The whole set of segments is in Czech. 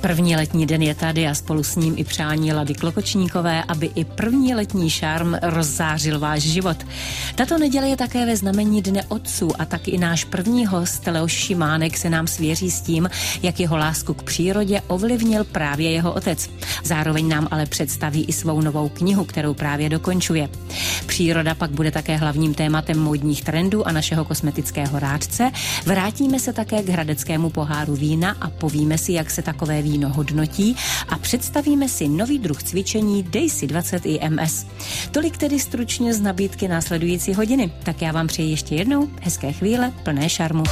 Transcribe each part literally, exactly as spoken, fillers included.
První letní den je tady a spolu s ním i přání Lady Klokočníkové, aby i první letní šarm rozzářil váš život. Tato neděle je také ve znamení Dne otců a tak i náš první host Leoš Šimánek se nám svěří s tím, jak jeho lásku k přírodě ovlivnil právě jeho otec. Zároveň nám ale představí i svou novou knihu, kterou právě dokončuje. Příroda pak bude také hlavním tématem módních trendů a našeho kosmetického rádce. Vrátíme se také k hradeckému poháru vína a povíme si, jak se takové víno hodnotí a představíme si nový druh cvičení Daisy dvacet I M S. Tolik tedy stručně z nabídky následující hodiny. Tak já vám přeji ještě jednou hezké chvíle plné šarmu.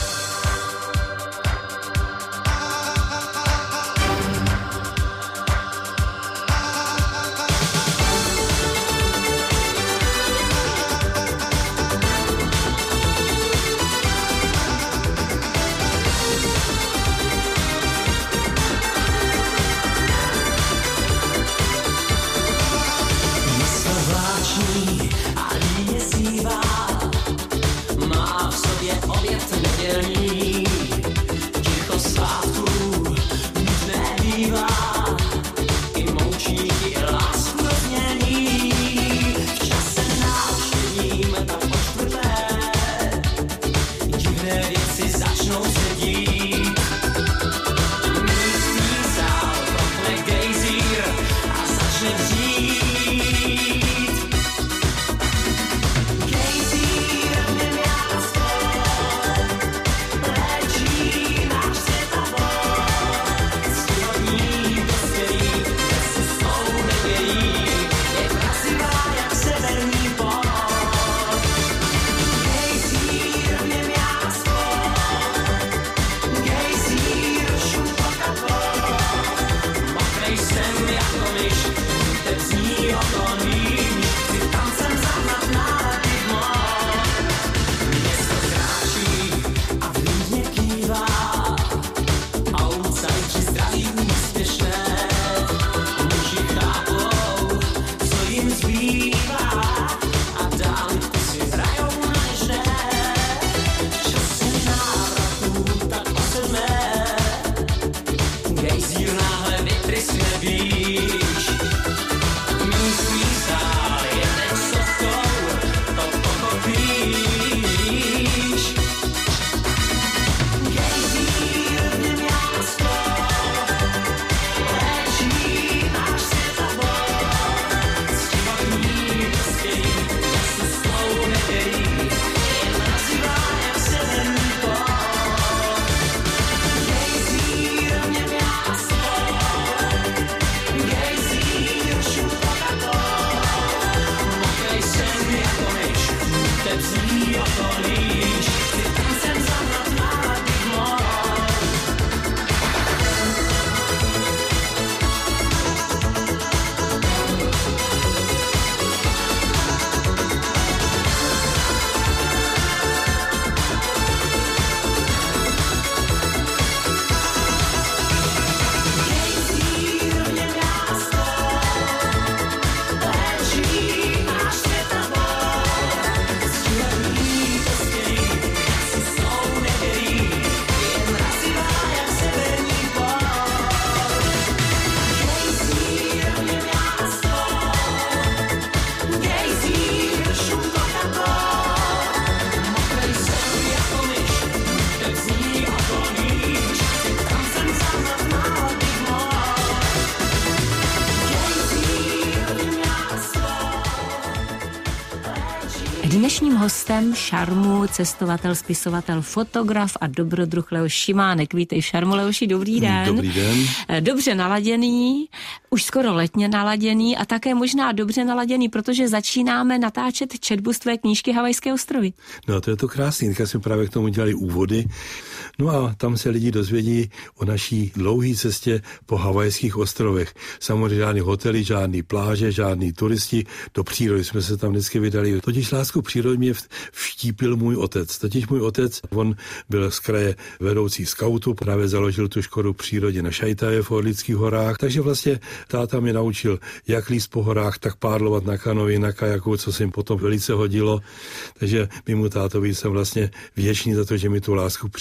Dnešním hostem šarmu cestovatel, spisovatel, fotograf a dobrodruh Leoš Šimánek. Vítej v šarmu, Leoši, dobrý den. Dobrý den. Dobře naladěný, už skoro letně naladěný a také možná dobře naladěný, protože začínáme natáčet četbu z tvé knížky Havajské ostrovy. No to je to krásný, teďka jsme právě k tomu dělali úvody. No a tam se lidi dozvědí o naší dlouhé cestě po Havajských ostrovech. Samozřejmě žádný hotely, žádný pláže, žádný turisti, do přírody jsme se tam vždycky vydali. Totiž lásku přírody mě vštípil můj otec. Totiž můj otec, on byl z kraje vedoucí skautu, právě založil tu školu přírodě na Šajtavě v Orlických horách, takže vlastně táta mě naučil jak líst po horách, tak pádlovat na kanoji, na kajaku, co se jim potom velice hodilo. Takže mimo tátovi jsem vlastně vděčný za to, že mi tu lásku k přírodě vštípil.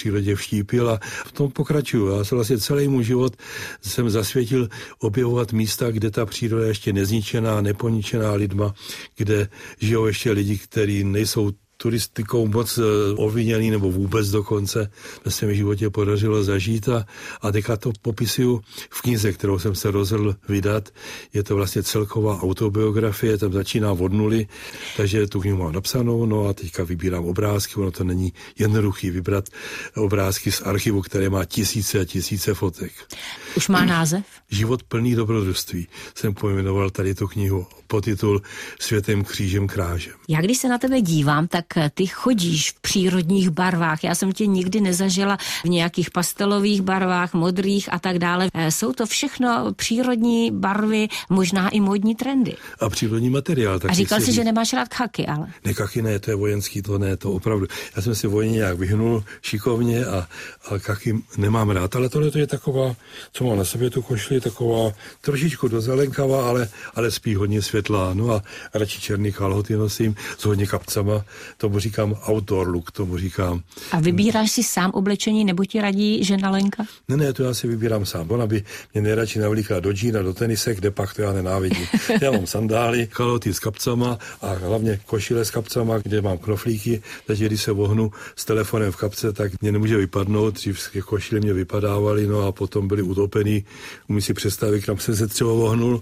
vštípil a v tom pokračuju. Já se vlastně celý můj život jsem zasvětil objevovat místa, kde ta příroda je ještě nezničená, neponičená lidma, kde žijou ještě lidi, kteří nejsou turistikou moc oviněný nebo vůbec dokonce. To se mi v životě podařilo zažít a, a teďka to popisuju v knize, kterou jsem se rozhodl vydat. Je to vlastně celková autobiografie, tam začíná od nuly, takže tu knihu mám napsanou, no a teďka vybírám obrázky, ono to není jednoduchý vybrat obrázky z archivu, které má tisíce a tisíce fotek. Už má název? Život plný dobrodružství. Jsem pojmenoval tady tu knihu podtitul Světem křížem krážem. Já když se na tebe dívám, tak ty chodíš v přírodních barvách. Já jsem tě nikdy nezažila v nějakých pastelových barvách, modrých a tak dále. Jsou to všechno přírodní barvy, možná i módní trendy. A přírodní materiál. Tak a říkal jsi, říct, že nemáš rád chaky, ale... Ne, chaky ne, to je vojenský, to ne, to opravdu. Já jsem si vojně nějak vyhnul šikovně a, a chaky nemám rád, ale tohle to je taková, co mám na sobě tu košli, taková trošičku dozelenkavá, ale, ale spíš hodně světlá. No a radši černý kalhoty nosím s hodně kapcama. Tomu říkám outdoor look, tomu říkám. A vybíráš si sám oblečení, nebo ti radí žena Lenka? Ne, ne, to já si vybírám sám. Ona by mě nejradši navlíkla do džína, do tenisek, kde pak to já nenávidím. Já mám sandály, kalhoty s kapcama a hlavně košile s kapcama, kde mám knoflíky, takže když se vohnu s telefonem v kapce, tak mě nemůže vypadnout. Dřív košile mě vypadávaly, no a potom byly utopený. Umí si představit, kam jsem se třeba vohnul.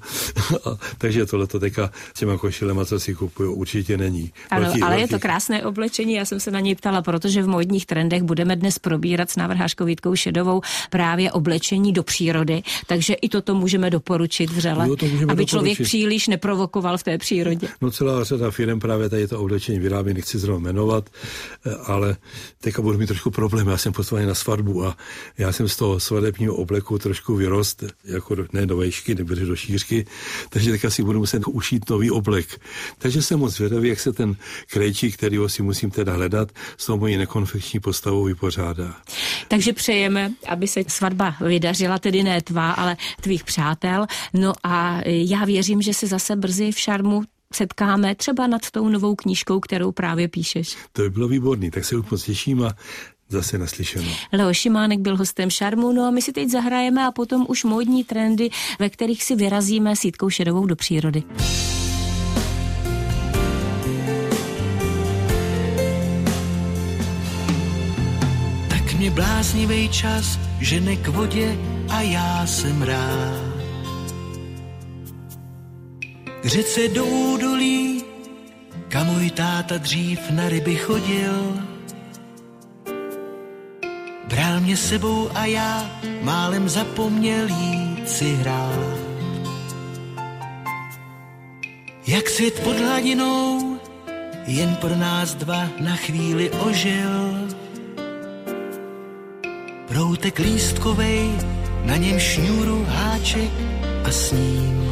Takže tohleto teďka s těma košilema, co si kupuju, určitě není. Ano, velký, ale velký... je to krásné oblečení, já jsem se na něj ptala, protože v módních trendech budeme dnes probírat s návrhářkou Vítkou Šedovou právě oblečení do přírody, takže i toto můžeme doporučit vřele, jo, to aby doporučit. Člověk příliš neprovokoval v té přírodě. No celá řada firem právě tady to oblečení vyrábí, nechci zrovna jmenovat, ale teďka budu mít trošku problém, já jsem pozvaný na svatbu a já jsem z toho svadebního obleku trošku vyrost, jako do, ne do vejšky, nebo do šířky, takže teďka si budu muset ušít nový oblek. Takže jsem moc zvědavý, jak se ten krejčík, kterýho si musím teda hledat, s tou mojí nekonfekční postavou vypořádá. Takže přejeme, aby se svatba vydařila, tedy ne tvá, ale tvých přátel. No a já věřím, že se zase brzy v Šarmu setkáme třeba nad tou novou knížkou, kterou právě píšeš. To by bylo výborný, tak se už moc těším a zase naslyšenou. Leo Šimánek byl hostem Šarmu, no a my si teď zahrajeme a potom už módní trendy, ve kterých si vyrazíme s Vítkou Šedovou do přírody. Tak mě bláznivej čas žene k vodě a já jsem rád. K řece do údolí, kam můj táta dřív na ryby chodil. Bral mě sebou a já málem zapomněl jít si hrát. Jak svět pod hladinou jen pro nás dva na chvíli ožil. Proutek lístkovej, na něm šňůru, háček a s ním.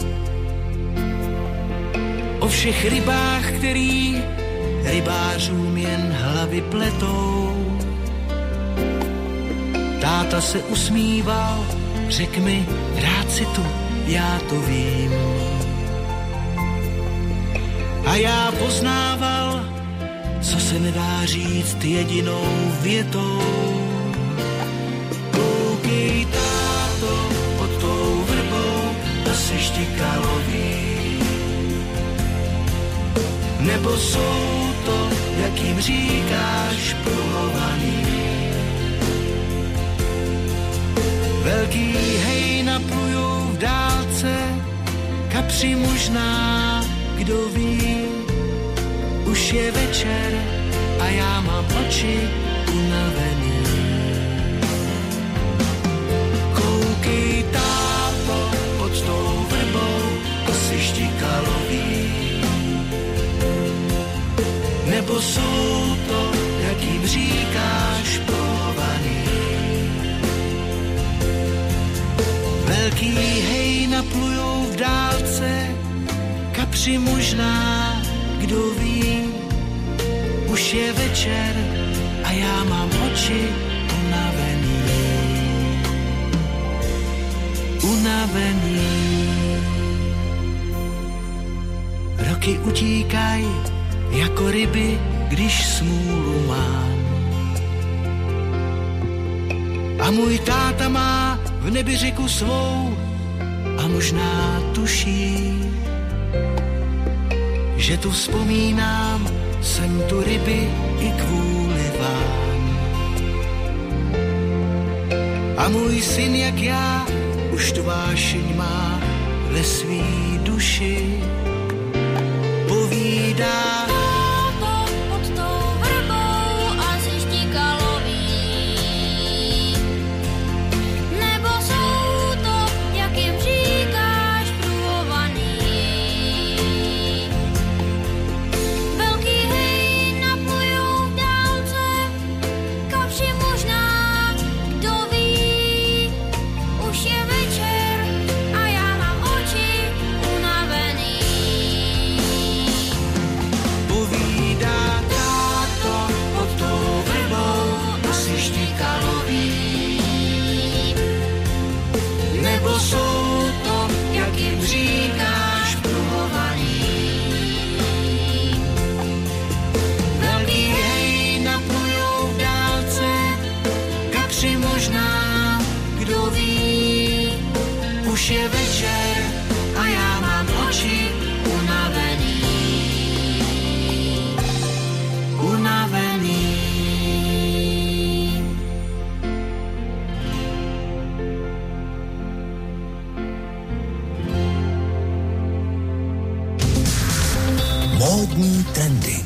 O všech rybách, který rybářům jen hlavy pletou. Táta se usmíval, řek mi, rád si tu, já to vím. A já poznával, co se nedá říct jedinou větou. Koukej, táto, pod tou vrbou, to se štikaloví. Nebo jsou to, jak jim říkáš, pruhovaný. Velký hejna plujou v dálce, kapři možná, kdo ví. Už je večer a já mám oči unavený. Koukej, táto, pod tou vrbou, to si štikaloví. Nebo jsou to, jak jim říkáš, pruhovaný. Velký hejna plujou v dálce, kapři možná, kdo ví. Už je večer a já mám oči unavený. Unavený. Roky utíkaj jako ryby, když smůlu mám. A můj táta má v nebi řeku svou a možná tuší, že tu vzpomínám jsem tu ryby i kvůli vám. A můj syn jak já už tu vášeň má ve svý duši, povídá pod tou vrbou asi štíkalový, nebo jsou to, jak jim říkáš, průhovaný. Velký hej naplujou v dálce, kapři možná, kdo ví, už je večer a já mám oči unavený. Povídá táto pod tou vrbou asi štíkalový, nebo jsou to, jak jim říkáš, pruhovaný. Velký hej naplujou v dálce, kapři možná, kdo ví, už je večer a já mám oči unavený. Unavený. Módní trendy.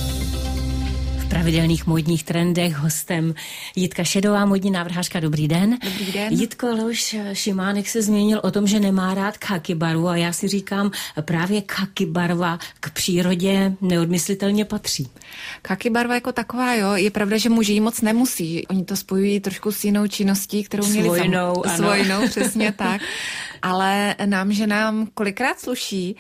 V pravidelných módních trendech hostem Jitka Šedová, módní návrhářka. Dobrý den. Dobrý den. Jitko, Leoš Šimánek se změnil o tom, že nemá rád khaki barvu a já si říkám, právě khaki barva k přírodě neodmyslitelně patří. Khaki barva jako taková, jo, je pravda, že muži ji moc nemusí. Oni to spojují trošku s jinou činností, kterou měli Svojnou, sam... ano. Svojnou, přesně tak. Ale nám, že nám kolikrát sluší.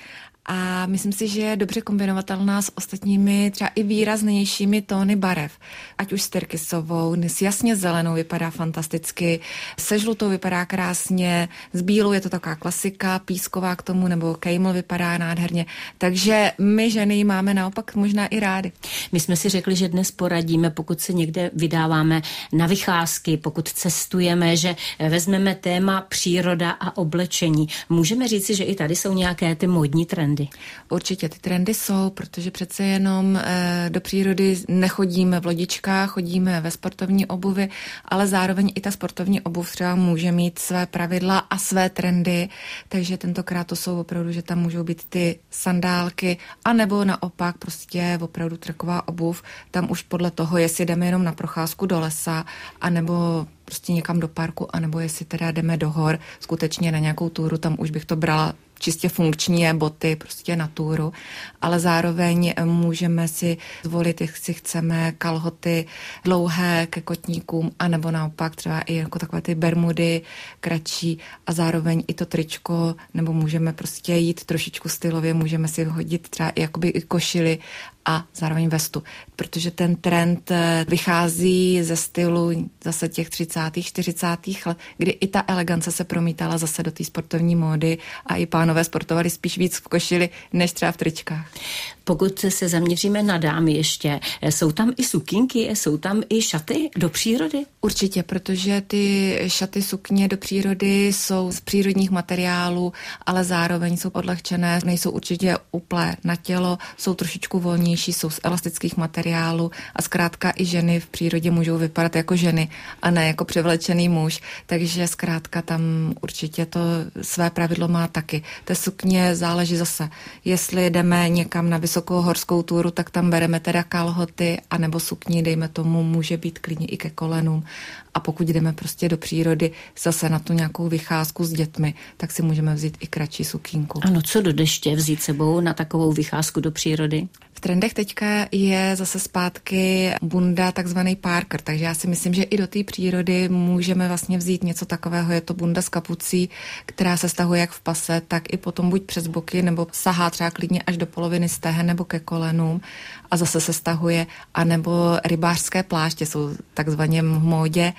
A myslím si, že je dobře kombinovatelná s ostatními třeba i výraznějšími tóny barev. Ať už s tyrkysovou, s jasně zelenou vypadá fantasticky, se žlutou vypadá krásně, s bílou je to taková klasika, písková k tomu, nebo kejml vypadá nádherně. Takže my ženy ji máme naopak možná i rády. My jsme si řekli, že dnes poradíme, pokud se někde vydáváme na vycházky, pokud cestujeme, že vezmeme téma příroda a oblečení. Můžeme říci, že i tady jsou nějaké ty módní trendy? Určitě ty trendy jsou, protože přece jenom e, do přírody nechodíme v lodičkách, chodíme ve sportovní obuvi, ale zároveň i ta sportovní obuv třeba může mít své pravidla a své trendy, takže tentokrát to jsou opravdu, že tam můžou být ty sandálky, anebo naopak prostě opravdu trková obuv, tam už podle toho, jestli jdeme jenom na procházku do lesa, anebo prostě někam do parku, anebo jestli teda jdeme do hor, skutečně na nějakou túru, tam už bych to brala čistě funkční boty, prostě na túru, ale zároveň můžeme si zvolit, jestli chceme kalhoty dlouhé ke kotníkům, anebo naopak třeba i jako takové ty bermudy kratší a zároveň i to tričko, nebo můžeme prostě jít trošičku stylově, můžeme si hodit třeba i jakoby i košily a zároveň vestu, protože ten trend vychází ze stylu zase těch třicátých, čtyřicátých let, kdy i ta elegance se promítala zase do té sportovní módy a i pánové sportovali spíš víc v košili, než třeba v tričkách. Pokud se zaměříme na dámy ještě, jsou tam i sukínky, jsou tam i šaty do přírody? Určitě, protože ty šaty, sukně do přírody jsou z přírodních materiálů, ale zároveň jsou odlehčené, nejsou určitě uplé na tělo, jsou trošičku volnější, jsou z elastických materiálů a zkrátka i ženy v přírodě můžou vypadat jako ženy a ne jako převlečený muž, takže zkrátka tam určitě to své pravidlo má taky. Té sukně záleží zase, jestli jdeme někam na vysokou horskou túru, tak tam bereme teda kalhoty, anebo sukni, dejme tomu, může být klidně i ke kolenům. A pokud jdeme prostě do přírody zase na tu nějakou vycházku s dětmi, tak si můžeme vzít i kratší sukínku. Ano, co do deště vzít sebou na takovou vycházku do přírody? V trendech teďka je zase zpátky bunda takzvaný Parker, takže já si myslím, že i do té přírody můžeme vlastně vzít něco takového. Je to bunda s kapucí, která se stahuje jak v pase, tak i potom buď přes boky, nebo sahá třeba klidně až do poloviny stehen nebo ke kolenům a zase se stahuje, anebo rybářské pláště jsou takzvaně v módě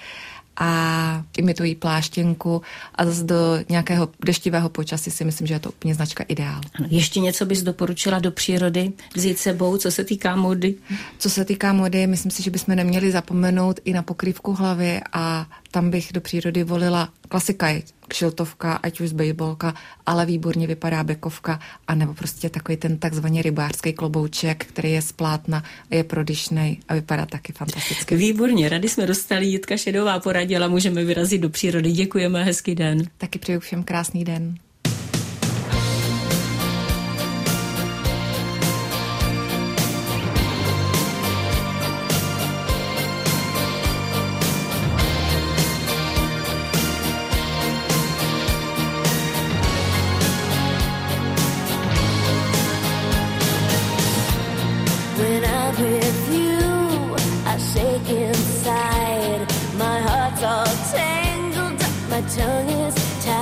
a imitují pláštěnku a zase do nějakého deštivého počasí si myslím, že je to úplně značka ideál. Ano, ještě něco bys doporučila do přírody vzít sebou, co se týká módy? Co se týká módy, myslím si, že bychom neměli zapomenout i na pokrývku hlavy a tam bych do přírody volila klasika je kšiltovka, ať už z baseballka, ale výborně vypadá bekovka, anebo prostě takový ten takzvaný rybářský klobouček, který je z plátna, je prodyšnej a vypadá taky fantasticky. Výborně, rady jsme dostali, Jitka Šedová poradila, můžeme vyrazit do přírody. Děkujeme, hezký den. Taky přeju všem krásný den. Tongue is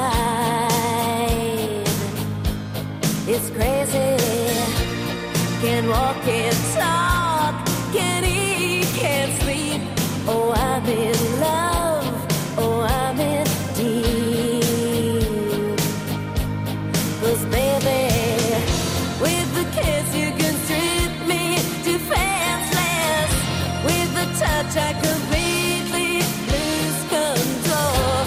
tied. It's crazy. Can't walk, can't talk, can't eat, can't sleep. Oh, I'm in love. Oh, I'm in deep. 'Cause baby, with the kiss you can strip me defenseless. With the touch I completely lose control.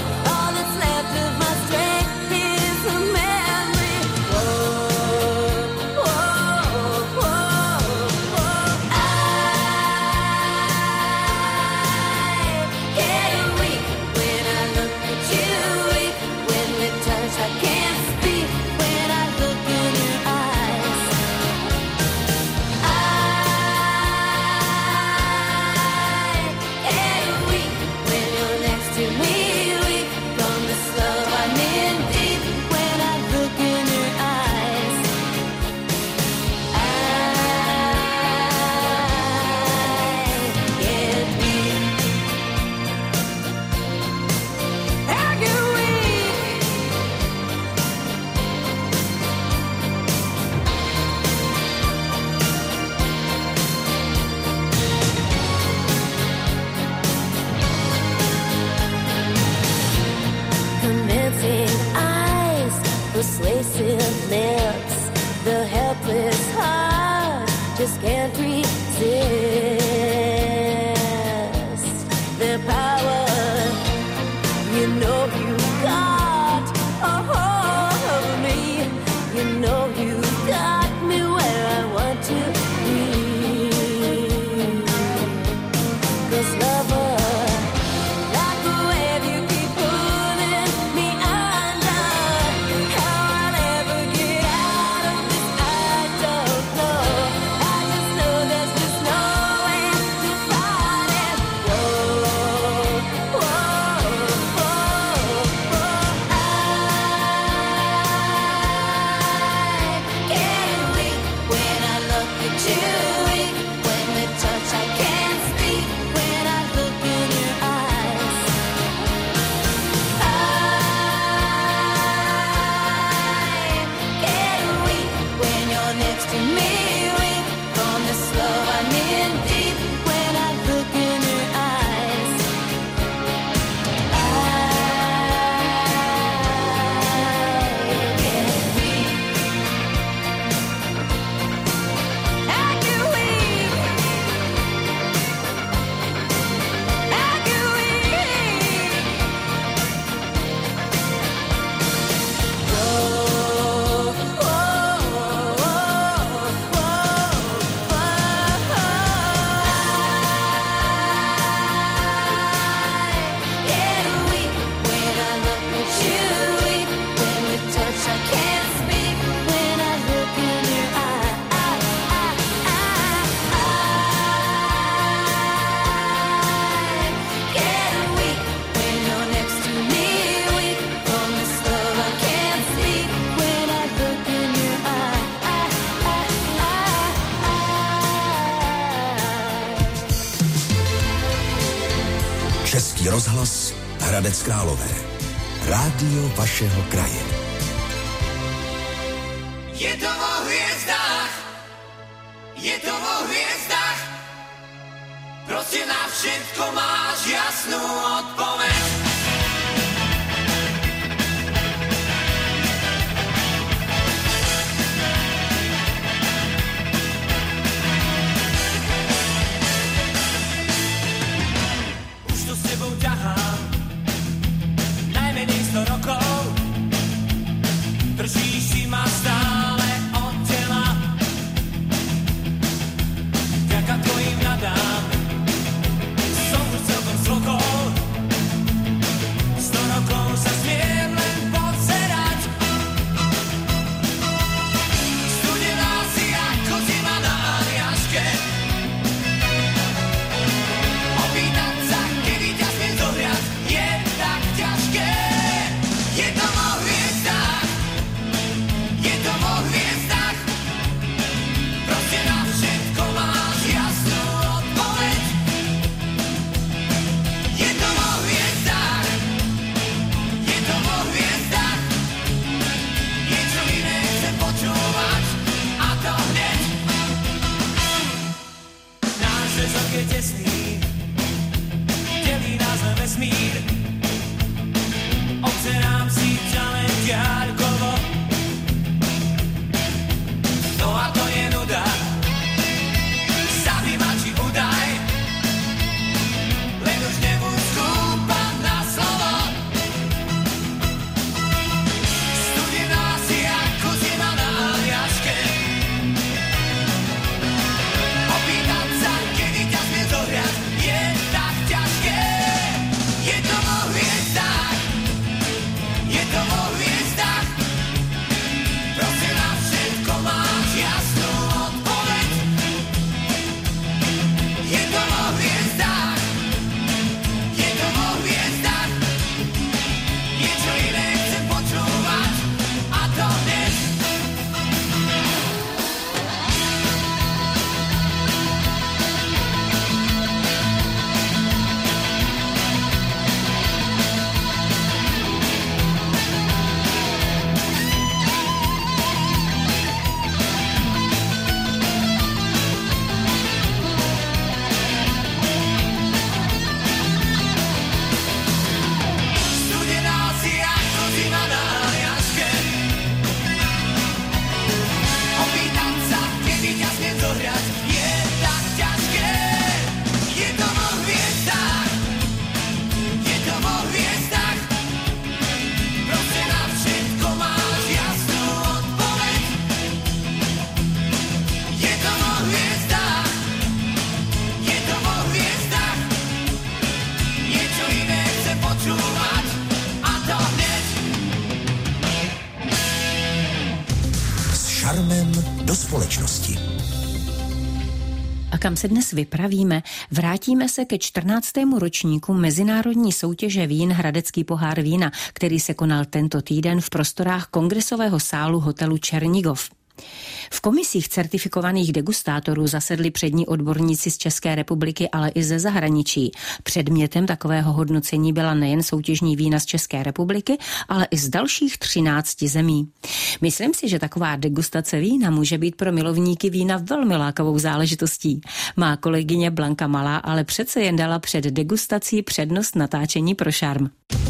Persuasive lips, the helpless heart just can't resist their power. You know you got a hold of me. You know you got me where I want to be. 'Cause lover, Český rozhlas Hradec Králové. Rádio vašeho kraje. Je to o hvězdách, je to o hvězdách, prostě na všetko máš jasnou odpověď. Už to s tebou ťahám, do společnosti. A kam se dnes vypravíme? Vrátíme se ke čtrnáctému ročníku mezinárodní soutěže vín Hradecký pohár vína, který se konal tento týden v prostorách kongresového sálu hotelu Černigov. V komisích certifikovaných degustátorů zasedli přední odborníci z České republiky, ale i ze zahraničí. Předmětem takového hodnocení byla nejen soutěžní vína z České republiky, ale i z dalších třinácti zemí. Myslím si, že taková degustace vína může být pro milovníky vína velmi lákavou záležitostí. Má kolegyně Blanka Malá ale přece jen dala před degustací přednost natáčení pro šarm.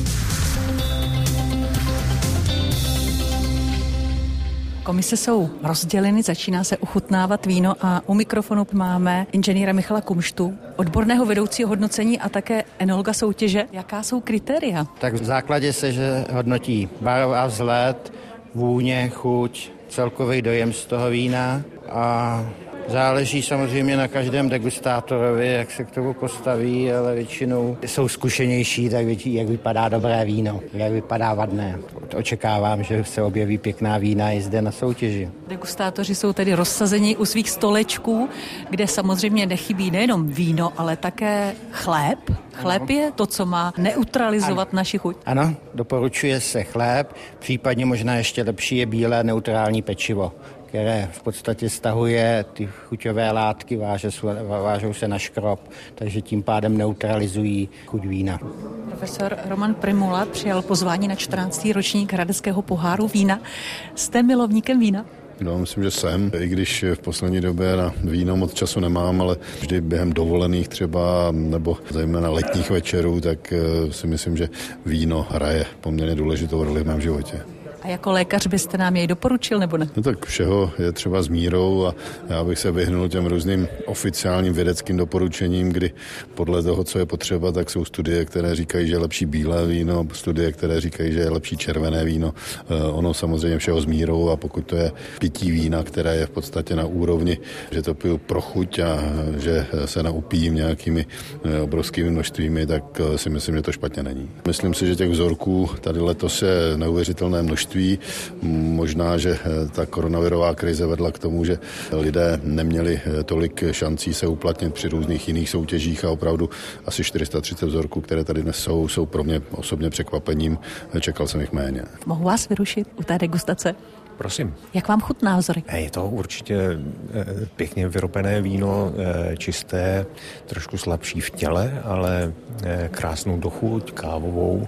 Komise jsou rozděleny, začíná se ochutnávat víno a u mikrofonu máme inženýra Michala Kumštu, odborného vedoucího hodnocení a také enologa soutěže. Jaká jsou kritéria? Tak v základě se, že hodnotí barva a vzhled, vůně, chuť, celkový dojem z toho vína a záleží samozřejmě na každém degustátorovi, jak se k tomu postaví, ale většinou jsou zkušenější, tak vědí, jak vypadá dobré víno, jak vypadá vadné. Očekávám, že se objeví pěkná vína i zde na soutěži. Degustátoři jsou tedy rozsazeni u svých stolečků, kde samozřejmě nechybí nejenom víno, ale také chléb. Chléb je to, co má neutralizovat ano. naši chuť. Ano, doporučuje se chléb, případně možná ještě lepší je bílé neutrální pečivo, které v podstatě stahuje ty chuťové látky, váže, vážou se na škrob, takže tím pádem neutralizují chuť vína. Profesor Roman Primula přijal pozvání na čtrnáctý ročník Hradeckého poháru vína. Jste milovníkem vína? No, myslím, že jsem, i když v poslední době na víno moc času nemám, ale vždy během dovolených třeba, nebo zejména letních večerů, tak si myslím, že víno hraje poměrně důležitou roli v mém životě. A jako lékař byste nám jej doporučil, nebo ne? No tak všeho je třeba s mírou a já bych se vyhnul těm různým oficiálním vědeckým doporučením, kdy podle toho, co je potřeba, tak jsou studie, které říkají, že je lepší bílé víno, studie, které říkají, že je lepší červené víno. Ono samozřejmě všeho s mírou a pokud to je pití vína, které je v podstatě na úrovni, že to piju pro chuť a že se naupijím nějakými obrovskými množstvími, tak si myslím, že to špatně není. Myslím si, že těch vzorků tady letos je neuvěřitelné množství. Možná, že ta koronavirová krize vedla k tomu, že lidé neměli tolik šancí se uplatnit při různých jiných soutěžích a opravdu asi čtyři sta třicet vzorků, které tady dnes jsou, jsou pro mě osobně překvapením. Čekal jsem jich méně. Mohu vás vyrušit u té degustace? Prosím. Jak vám chutná vzorek? Je to určitě pěkně vyrobené víno, čisté, trošku slabší v těle, ale krásnou dochuť, kávovou.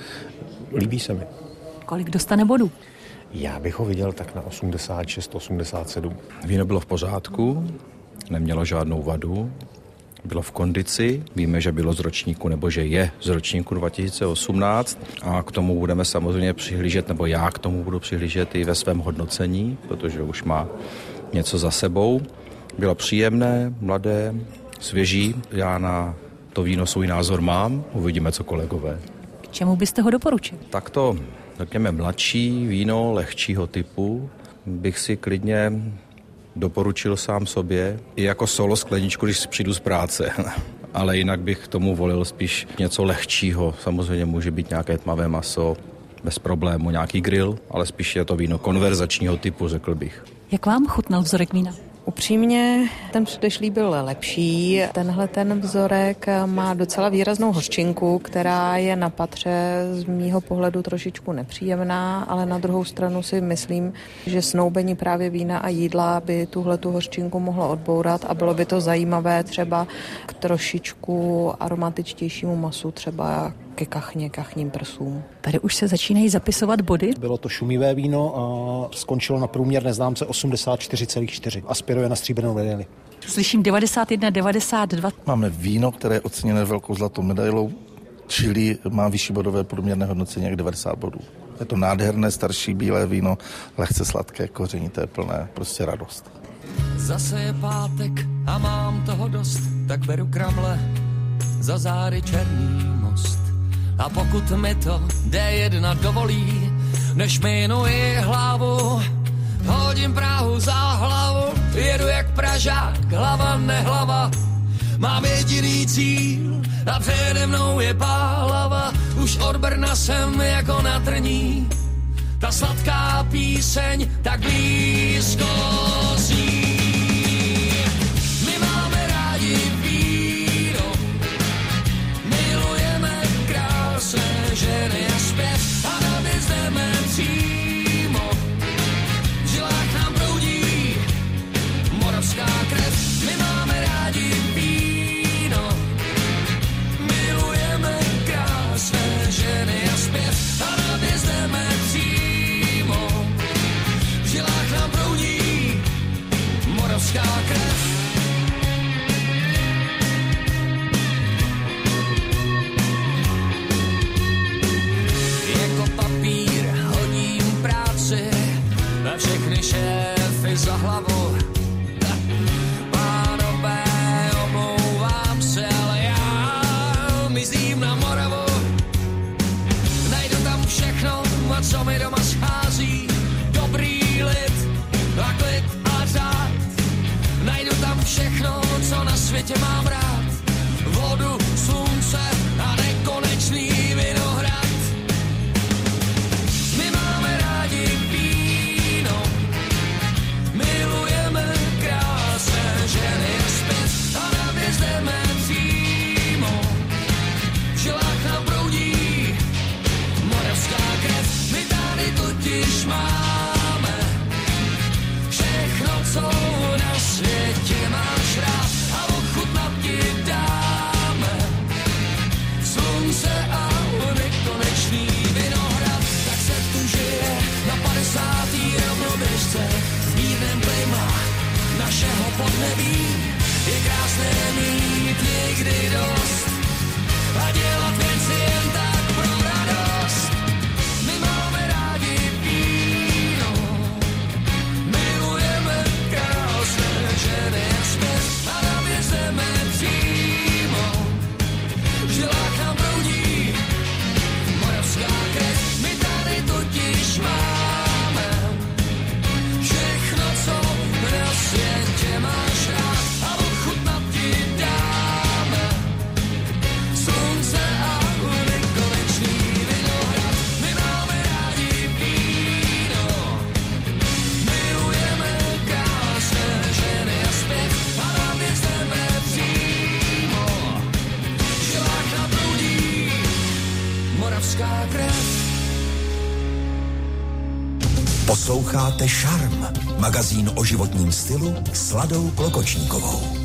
Líbí se mi. Kolik dostane bodů? Já bych ho viděl tak na osmdesát šest osmdesát sedm. Víno bylo v pořádku, nemělo žádnou vadu, bylo v kondici, víme, že bylo z ročníku, nebo že je z ročníku dva tisíce osmnáct a k tomu budeme samozřejmě přihlížet, nebo já k tomu budu přihlížet i ve svém hodnocení, protože už má něco za sebou. Bylo příjemné, mladé, svěží, já na to víno svůj názor mám, uvidíme, co kolegové. K čemu byste ho doporučil? Tak to, řekněme, mladší víno, lehčího typu, bych si klidně doporučil sám sobě i jako solo skleničku, když přijdu z práce. Ale jinak bych k tomu volil spíš něco lehčího. Samozřejmě může být nějaké tmavé maso, bez problému, nějaký grill, ale spíš je to víno konverzačního typu, řekl bych. Jak vám chutnal vzorek vína? Upřímně, ten předešlý byl lepší. Tenhle ten vzorek má docela výraznou hořčinku, která je na patře z mýho pohledu trošičku nepříjemná, ale na druhou stranu si myslím, že snoubení právě vína a jídla by tuhletu hořčinku mohlo odbourat a bylo by to zajímavé třeba k trošičku aromatičtějšímu masu, třeba ke kachně, kachním prsům. Tady už se začínají zapisovat body. Bylo to šumivé víno a skončilo na průměrné známce osmdesát čtyři celá čtyři. Aspiruje na stříbrnou medaili. Slyším devadesát jedna devadesát dva. Máme víno, které je oceněné velkou zlatou medailou, čili má vyšší bodové průměrné hodnocení jak devadesát bodů. Je to nádherné starší bílé víno, lehce sladké, kořenité, plné, prostě radost. Zase je pátek a mám toho dost, tak beru kramle za zády Černý most. A pokud mi to dé jedna dovolí, než minuji hlavu, hodím Prahu za hlavu, jedu jak Pražák, hlava nehlava. Mám jediný cíl a přede mnou je Pálava, už od Brna jsem jako na trní, ta sladká píseň tak blízko zní. My máme rádi víno, milujeme krásné ženy a zpěv a navězdeme přímo. V žilách nám proudí moravská krev. My máme rádi víno, milujeme krásné ženy a zpěv a navězdeme přímo. V žilách nám proudí moravská krev. Jako papír hodím práci na všechny šéfy za hlavu. Pánové, omlouvám se, ale já mizím na Moravu. Najdu tam všechno, co mi doma schází. Dobrý lid a klid a řád. Najdu tam všechno, co na světě mám rád. Vodu, slunce a nekonečný vinohrad. My máme rádi víno, milujeme krásné ženy a zpěv a navězdeme přímo. V žilách nám proudí moravská krev. My tady totiž máme všechno, co na světě máš rád a ochutnat ti dáme. Slunce a nekonečný vinohrad. Tak se tu žije na padesátý rovnoběžce v mírném klima našeho podnebí. Je krásné mít někdy dost a dělat věci jen tak pro radost. My máme rádi víno, milujeme krásné ženy a zpěv a navězdeme přímo. V žilách nám proudí moravská krev. My tady totiž máme všechno, co na světě máš rád a ochutnat ti dáme. Slunce a nekonečný vinohrad. My máme rádi víno, milujeme krásné ženy a zpěv a navězdeme přímo. V žilách nám proudí moravská krev. Posloucháte Šarm, magazín o životním stylu s Ladou Klokočníkovou.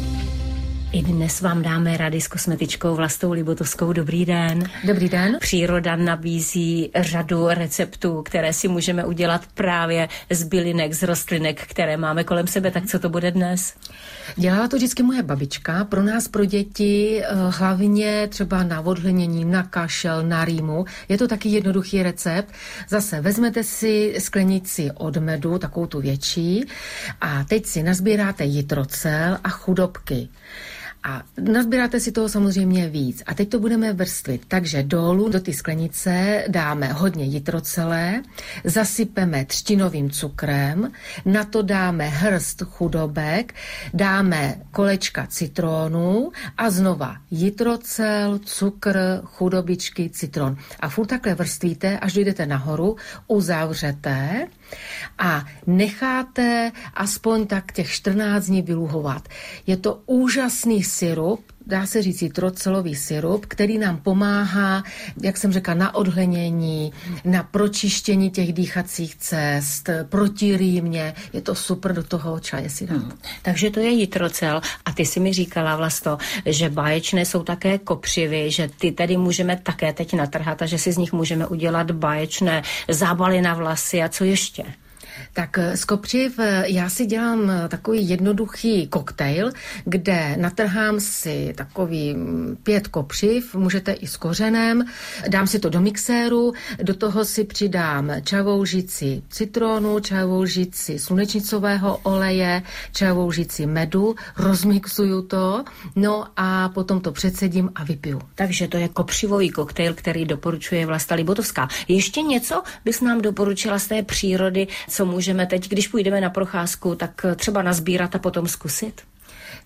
I dnes vám dáme rady s kosmetičkou Vlastou Libotovskou. Dobrý den. Dobrý den. Příroda nabízí řadu receptů, které si můžeme udělat právě z bylinek, z rostlinek, které máme kolem sebe. Tak co to bude dnes? Dělala to vždycky moje babička. Pro nás, pro děti, hlavně třeba na odhlenění, na kašel, na rýmu. Je to taky jednoduchý recept. Zase vezmete si sklenici od medu, takovou tu větší, a teď si nazbíráte jitrocel a chudobky. A nazbíráte si toho samozřejmě víc. A teď to budeme vrstvit. Takže dolů do ty sklenice dáme hodně jitrocelé, zasypeme třtinovým cukrem, na to dáme hrst chudobek, dáme kolečka citrónu a znova jitrocel, cukr, chudobičky, citron. A furt takhle vrstvíte, až dojdete nahoru, uzavřete a necháte aspoň tak těch čtrnáct dní vyluhovat. Je to úžasný syrup, dá se říct jitrocelový syrup, který nám pomáhá, jak jsem řekla, na odhlenění, na pročištění těch dýchacích cest, proti rýmě. Je to super do toho čaje si dát. Hmm. Takže to je jitrocel. A ty si mi říkala, Vlasto, že báječné jsou také kopřivy, že ty tedy můžeme také teď natrhat a že si z nich můžeme udělat báječné zábaly na vlasy. A co ještě? Tak z kopřiv já si dělám takový jednoduchý koktejl, kde natrhám si takový pět kopřiv, můžete i s kořenem, dám si to do mixéru, do toho si přidám čajovou žíci citronu, čajovou žíci slunečnicového oleje, čajovou žíci medu, rozmixuju to, no a potom to předsedím a vypiju. Takže to je kopřivový koktejl, který doporučuje Vlasta Libotovská. Ještě něco bys nám doporučila z té přírody, co můžeme teď, když půjdeme na procházku, tak třeba nazbírat a potom zkusit?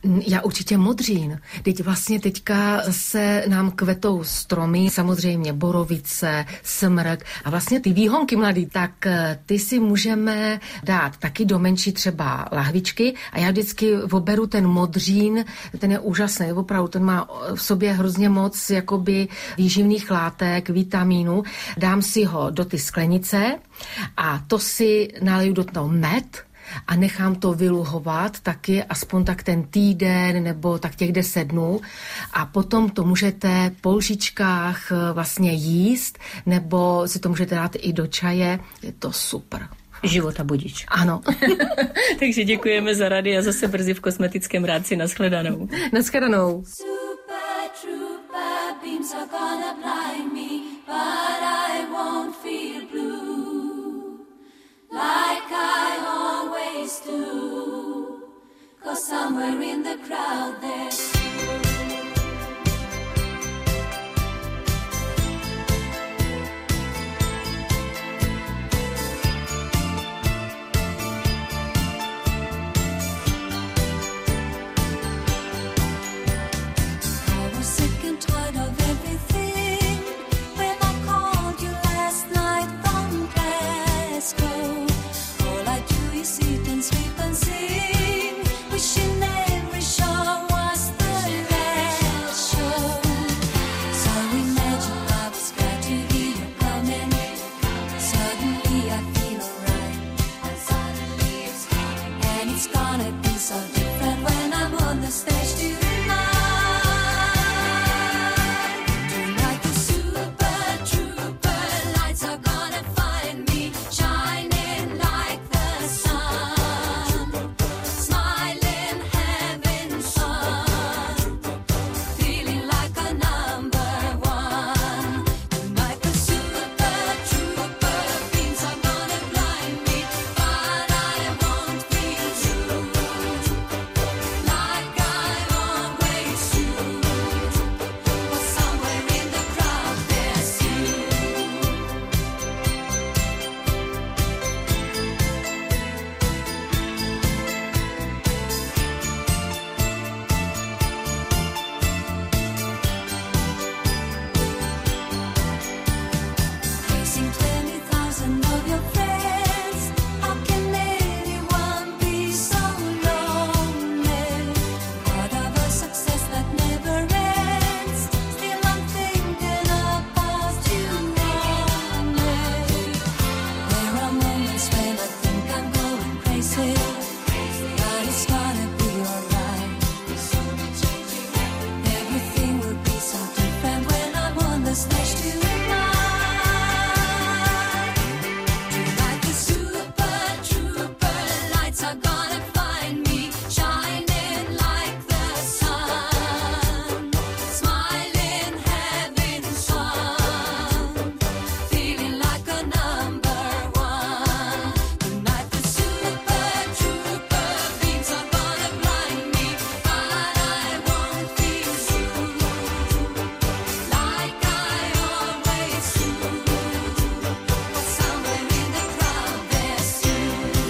Já určitě modřín. Teď vlastně teďka se nám kvetou stromy, samozřejmě borovice, smrk a vlastně ty výhonky mladý, tak ty si můžeme dát taky do menší třeba lahvičky a já vždycky oberu ten modřín, ten je úžasný, opravdu, ten má v sobě hrozně moc jakoby výživných látek, vitamínů, dám si ho do ty sklenice a to si naleju do toho med a nechám to vyluhovat taky aspoň tak ten týden nebo tak těch deset dnů a potom to můžete po lžičkách vlastně jíst nebo si to můžete dát i do čaje, je to super. Života budič. Ano. Takže děkujeme za rady a zase brzy v kosmetickém rádci. Nashledanou. Nashledanou. Super trooper beams are gonna blind me, but I won't feel blue like I always do, 'cause somewhere in the crowd there's wishing every show was the last show. So imagine I was glad to hear you coming. Suddenly I feel alright, and suddenly it's coming, and it's gonna be so different when I'm on the stage tonight. Tonight the super trooper lights are gonna find me shining like the sun, smiling, having fun, feeling like a number one. Tonight the super trooper beams are gonna blind me, but I won't feel true like I always do. But somewhere in the crowd there's you. Facing twenty thousand of your friends, how can anyone be so lonely? Part of a success that never ends, still I'm thinking about you only. There are moments when I think I'm going crazy, but it's gonna be alright. Everything will be so different when I'm on the stage tonight. Tonight the super trooper lights are gonna find me shining like the sun, smiling, having fun, feeling like a number one. Tonight the super trooper beams are gonna blind me, but I won't feel true like I always do. But somewhere in the crowd there's you.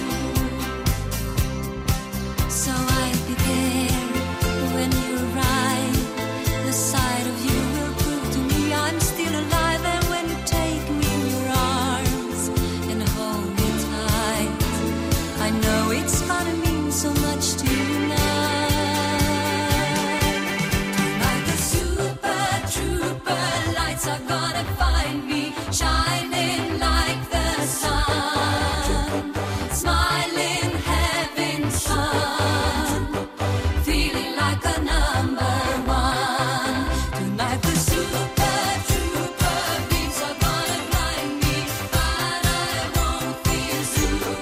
So I'll be there when you arrive. The sight of you will prove to me I'm still alive. And when you take me in your arms and hold me tight, I know it's gonna mean so much tonight. Tonight the super trooper lights are gonna find me shining like the sun, smiling, having fun, feeling like a number one. Tonight the super trooper beams are gonna blind me, but I won't feel true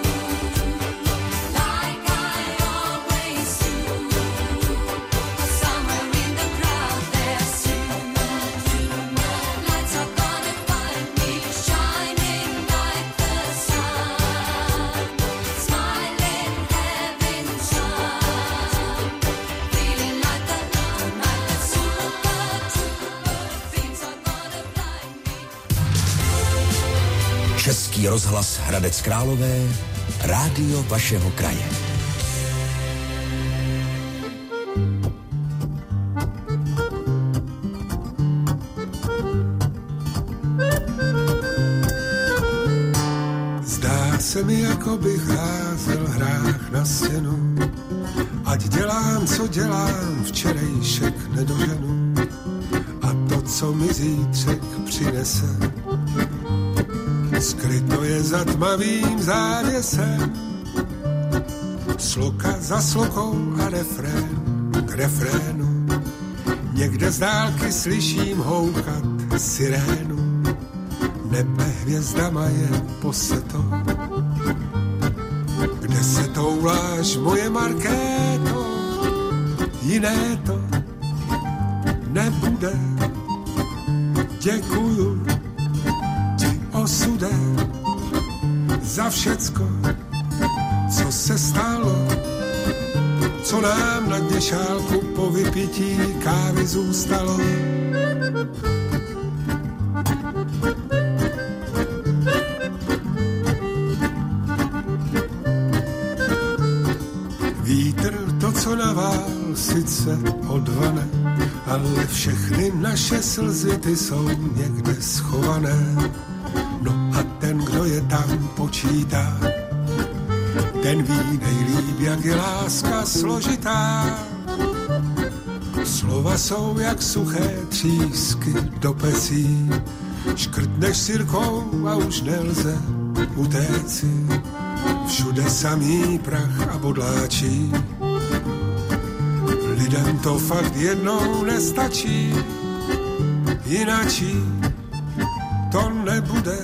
like I always do. But somewhere in the crowd there's you. Lights are gonna find me shining like the sun, smiling, having fun, feeling like a tonight the super trooper beams are gonna blind me. Český rozhlas Hradec Králové, rádio vašeho kraje. se mi, jako bych házel hrách na stěnu. Ať dělám, co dělám, včerejšek nedoženu. A to, co mi zítřek přinese, skryto je za tmavým závěsem. Sloka za slokou a refrén k refrénu. Někde z dálky slyším houkat sirénu. Nebe hvězdama je poseto. Kde se touláš, moje Markéto? Jiné to nebude. Děkuju ti, osude, za všecko, co se stalo, co nám na dně šálku po vypití kávy zůstalo. Vítr to, co navál, sice odvane, ale všechny naše slzy, ty jsou někde schované. No a ten, kdo je tam počítá, ten ví nejlíp, jak je láska složitá. Slova jsou jak suché třísky do pecí. Škrtneš sirkou a už nelze utéci. Všude samý prach a bodláčí. Lidem to fakt jednou nestačí. Jinačí to nebude.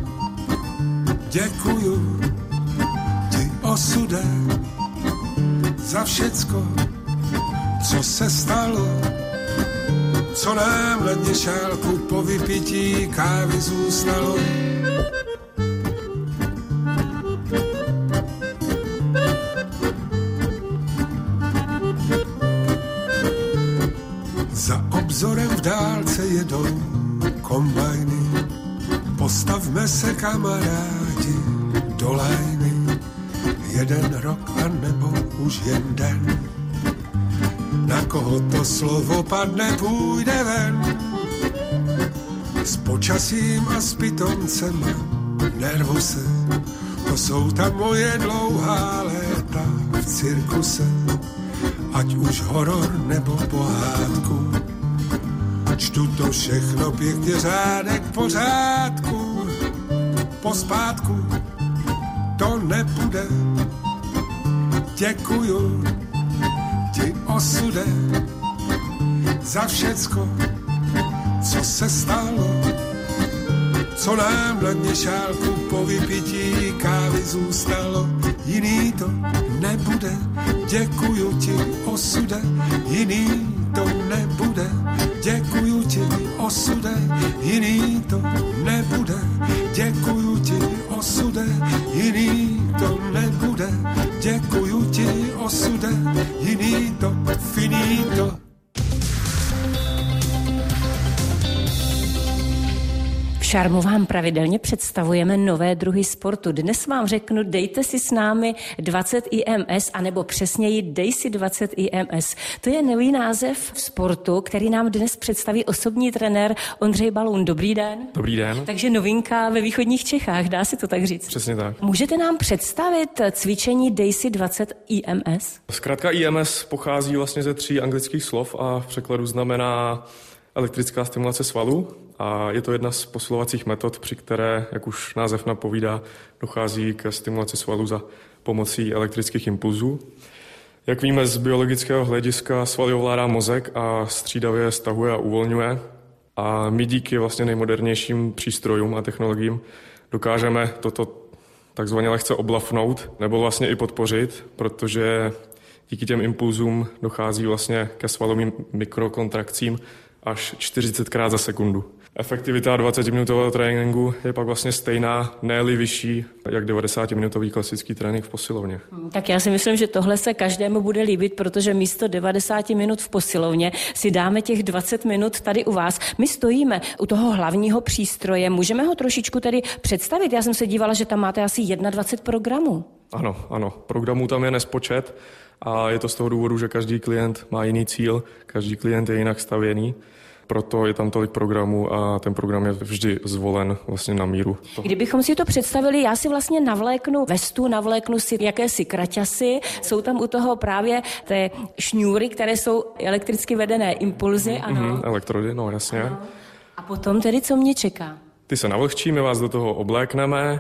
Děkuju ti, osude, za všecko, co se stalo, co nám na dně šálku po vypití kávy zůstalo. Za obzorem v dálce jedou kombajny. Postavme se, kamarádi, do lajny. Jeden rok a nebo už jen den. Na koho to slovo padne, půjde ven. S počasím a s pitoncema nervuse. To jsou ta moje dlouhá léta v cirkuse. Ať už horor nebo pohádku. Čtu to všechno pěkně řádek pořádku. Pospátku to nebude. Děkuju ti, osude, za všecko, co se stalo, co nám na dně šálku po vypití kávy zůstalo. Jiný to nebude. Děkuju ti, osude, jiný to nebude. Děkuju ti, osude, jiný to nebude. Děkuju ti, osude, jiný to nebude. Děkuju ti, osude, jiný to finito. V Šarmu vám pravidelně představujeme nové druhy sportu. Dnes vám řeknu, dejte si s námi dvacet I M S, anebo přesněji dej si dvacet I M S. To je nový název sportu, který nám dnes představí osobní trenér Ondřej Baloun. Dobrý den. Dobrý den. Takže novinka ve východních Čechách, dá si to tak říct? Přesně tak. Můžete nám představit cvičení dej si dvacet I M S? Zkrátka I M S pochází vlastně ze tří anglických slov a v překladu znamená elektrická stimulace svalů a je to jedna z posilovacích metod, při které, jak už název napovídá, dochází ke stimulaci svalů za pomocí elektrických impulzů. Jak víme z biologického hlediska, svaly ovládá mozek a střídavě stahuje a uvolňuje a my díky vlastně nejmodernějším přístrojům a technologiím dokážeme toto takzvaně lehce oblafnout nebo vlastně i podpořit, protože díky těm impulzům dochází vlastně ke svalovým mikrokontrakcím až čtyřicetkrát za sekundu. Efektivita dvacetiminutového tréninku je pak vlastně stejná, ne-li vyšší, jak devadesátiminutový klasický trénink v posilovně. Tak já si myslím, že tohle se každému bude líbit, protože místo devadesát minut v posilovně si dáme těch dvacet minut tady u vás. My stojíme u toho hlavního přístroje, můžeme ho trošičku tedy představit? Já jsem se dívala, že tam máte asi dvacet jedna programů. Ano, ano, programů tam je nespočet a je to z toho důvodu, že každý klient má jiný cíl, každý klient je jinak stavěný. Proto je tam tolik programů a ten program je vždy zvolen vlastně na míru. Kdybychom si to představili, já si vlastně navléknu vestu, navléknu si jakési kraťasy, jsou tam u toho právě ty šňůry, které jsou elektricky vedené impulzy, ano. Mm-hmm, elektrody, no jasně. Ano. A potom tedy, co mě čeká? Ty se navlhčí, my vás do toho oblékneme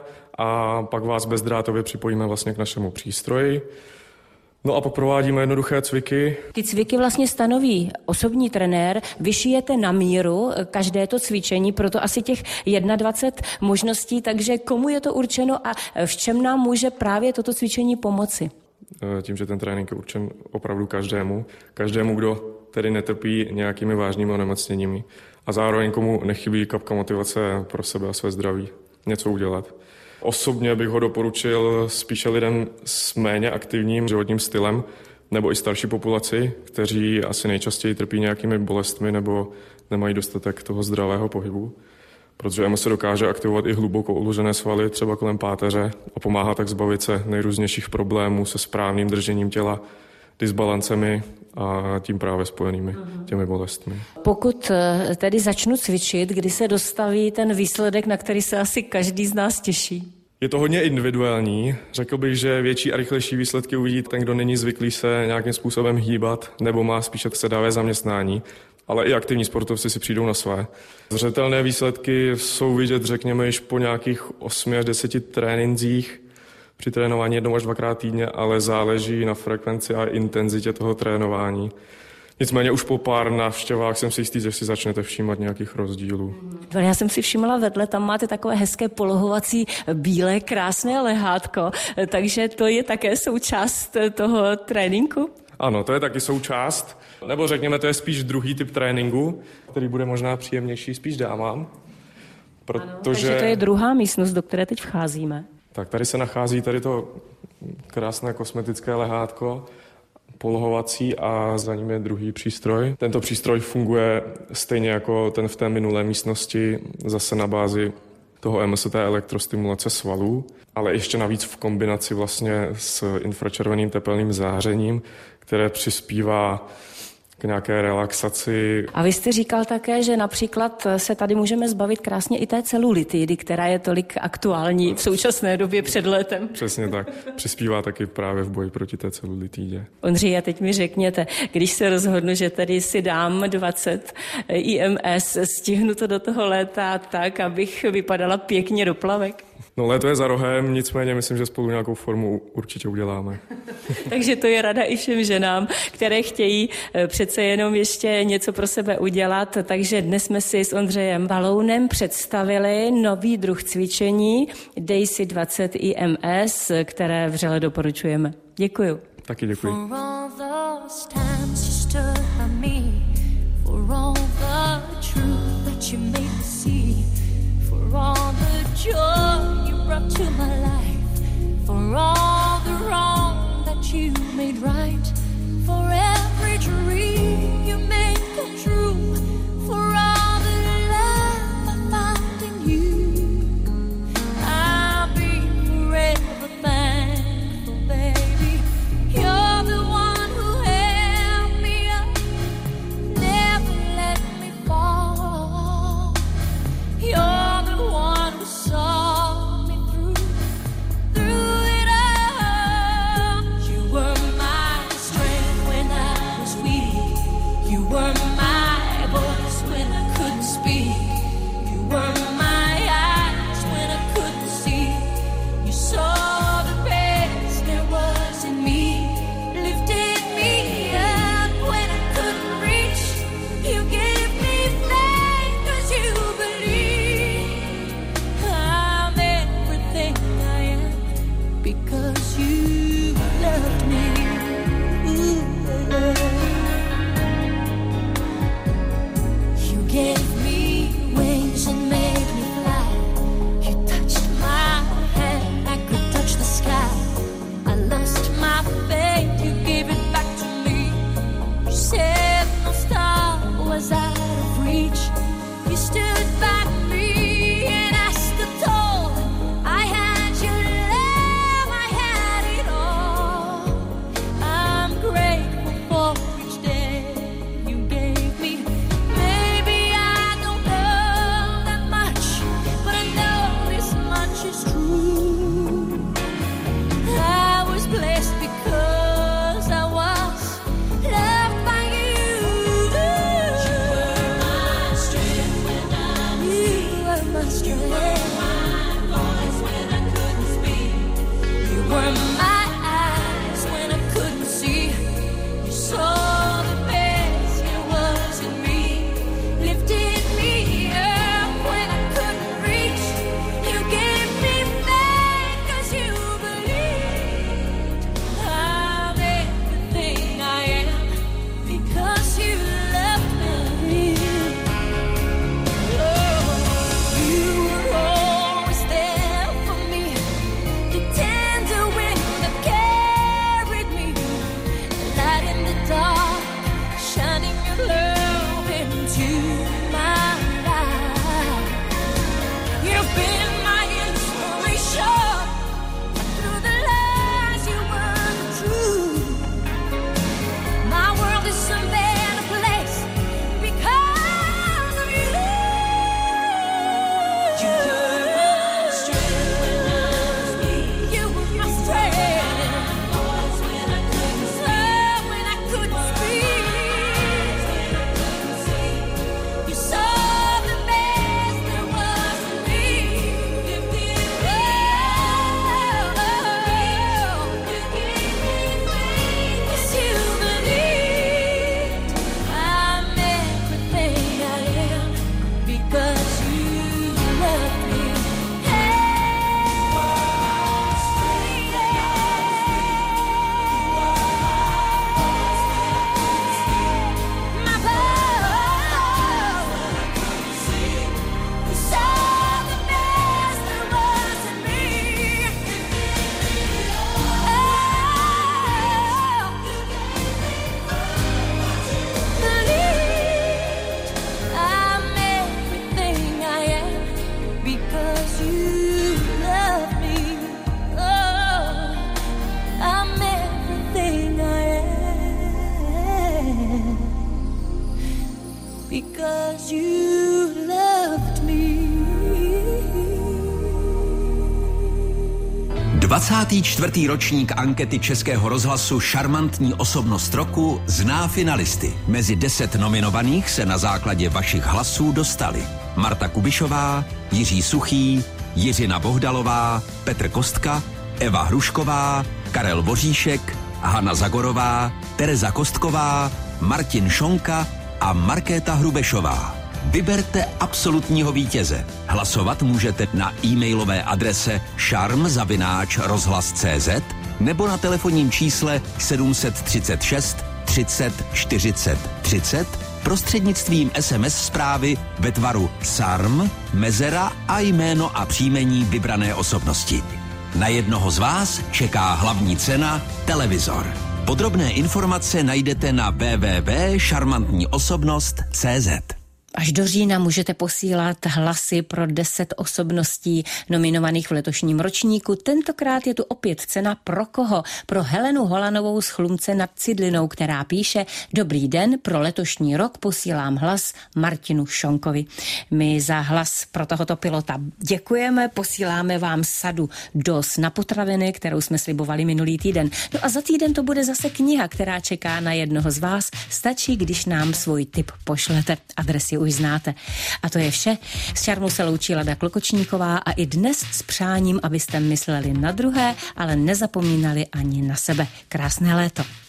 a pak vás bezdrátově připojíme vlastně k našemu přístroji. No a pak provádíme jednoduché cviky. Ty cviky vlastně stanoví osobní trenér, vyšijete na míru každé to cvičení, proto asi těch dvacet jedna možností, takže komu je to určeno a v čem nám může právě toto cvičení pomoci? Tím, že ten trénink je určen opravdu každému, každému, kdo tedy netrpí nějakými vážnými onemocněními a zároveň komu nechybí kapka motivace pro sebe a své zdraví něco udělat. Osobně bych ho doporučil spíše lidem s méně aktivním životním stylem nebo i starší populaci, kteří asi nejčastěji trpí nějakými bolestmi nebo nemají dostatek toho zdravého pohybu. Protože M S dokáže aktivovat i hluboko uložené svaly, třeba kolem páteře, a pomáhá tak zbavit se nejrůznějších problémů se správným držením těla, disbalancemi a tím právě spojenými těmi bolestmi. Pokud tedy začnu cvičit, kdy se dostaví ten výsledek, na který se asi každý z nás těší? Je to hodně individuální. Řekl bych, že větší a rychlejší výsledky uvidí ten, kdo není zvyklý se nějakým způsobem hýbat nebo má spíše sedavé zaměstnání, ale i aktivní sportovci si přijdou na své. Zřetelné výsledky jsou vidět, řekněme, již po nějakých osmi až deseti trénincích při trénování jednou až dvakrát týdně, ale záleží na frekvenci a intenzitě toho trénování. Nicméně už po pár návštěvách jsem si jistý, že si začnete všímat nějakých rozdílů. Já jsem si všimla vedle, tam máte takové hezké polohovací bílé krásné lehátko, takže to je také součást toho tréninku? Ano, to je taky součást, nebo řekněme, to je spíš druhý typ tréninku, který bude možná příjemnější spíš dámám. Protože... Ano, takže to je druhá místnost, do které teď vcházíme. Tak tady se nachází tady to krásné kosmetické lehátko, polohovací, a za ním je druhý přístroj. Tento přístroj funguje stejně jako ten v té minulé místnosti, zase na bázi toho M S T elektrostimulace svalů, ale ještě navíc v kombinaci vlastně s infračerveným tepelným zářením, které přispívá k nějaké relaxaci. A vy jste říkal také, že například se tady můžeme zbavit krásně i té celulitidy, která je tolik aktuální v současné době před létem. Přesně tak. Přispívá taky právě v boji proti té celulitidě. Ondřej, a teď mi řekněte, když se rozhodnu, že tady si dám dvacet I M S, stihnu to do toho léta tak, abych vypadala pěkně do plavek? No, léto je za rohem, nicméně myslím, že spolu nějakou formu určitě uděláme. Takže to je rada i všem ženám, které chtějí přece jenom ještě něco pro sebe udělat. Takže dnes jsme si s Ondřejem Balounem představili nový druh cvičení Dej si dvacet I M S, které vřele doporučujeme. Děkuju. Taky děkuji. For all the joy you brought to my life, for all the wrong that you made right, for every dream you made come true, for all the love I found in you, I'll be forever thankful, baby. You're the one who held me up, never let me fall. You're saw me through 'cause you loved me. dvacátý čtvrtý ročník ankety Českého rozhlasu Šarmantní osobnost roku zná finalisty. Mezi deset nominovaných se na základě vašich hlasů dostali Marta Kubišová, Jiří Suchý, Jiřina Bohdalová, Petr Kostka, Eva Hrušková, Karel Voříšek, Hana Zagorová, Tereza Kostková, Martin Šonka a Markéta Hrubešová. Vyberte absolutního vítěze. Hlasovat můžete na e-mailové adrese šarm zavináč rozhlas tečka cé zet nebo na telefonním čísle sedm set třicet šest třicet čtyřicet třicet prostřednictvím es em es zprávy ve tvaru sarm, mezera a jméno a příjmení vybrané osobnosti. Na jednoho z vás čeká hlavní cena televizor. Podrobné informace najdete na w w w tečka šarmantní osobnost tečka cé zet. Až do října můžete posílat hlasy pro deset osobností nominovaných v letošním ročníku. Tentokrát je tu opět cena pro koho? Pro Helenu Holanovou z Chlumce nad Cidlinou, která píše: Dobrý den, pro letošní rok posílám hlas Martinu Šonkovi. My za hlas pro tohoto pilota děkujeme, posíláme vám sadu dos na potraviny, kterou jsme slibovali minulý týden. No a za týden to bude zase kniha, která čeká na jednoho z vás. Stačí, když nám svůj tip pošlete. Adresy už znáte. A to je vše. S Šarmou se loučí Lada Klokočníková a i dnes s přáním, abyste mysleli na druhé, ale nezapomínali ani na sebe. Krásné léto.